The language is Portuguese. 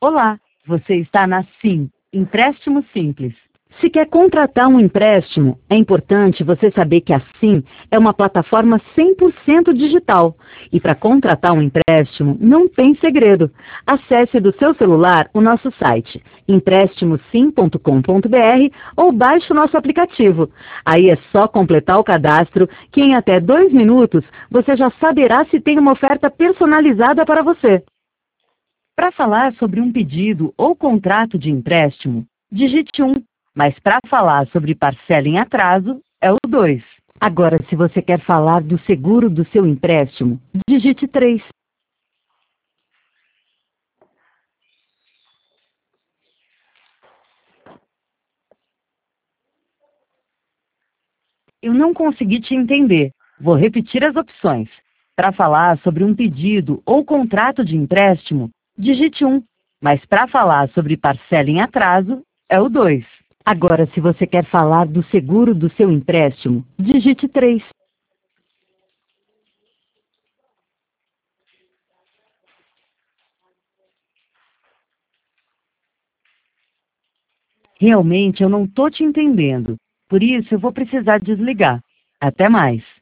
Olá, você está na Sim, Empréstimo Simples. Se quer contratar um empréstimo, é importante você saber que a Sim é uma plataforma 100% digital. E para contratar um empréstimo, não tem segredo. Acesse do seu celular o nosso site, emprestimosim.com.br, ou baixe o nosso aplicativo. Aí é só completar o cadastro, que em até 2 minutos você já saberá se tem uma oferta personalizada para você. Para falar sobre um pedido ou contrato de empréstimo, digite 1, mas para falar sobre parcela em atraso, é o 2. Agora, se você quer falar do seguro do seu empréstimo, digite 3. Eu não consegui te entender. Vou repetir as opções. Para falar sobre um pedido ou contrato de empréstimo, digite 1, mas para falar sobre parcela em atraso, é o 2. Agora, se você quer falar do seguro do seu empréstimo, digite 3. Realmente eu não estou te entendendo. Por isso eu vou precisar desligar. Até mais.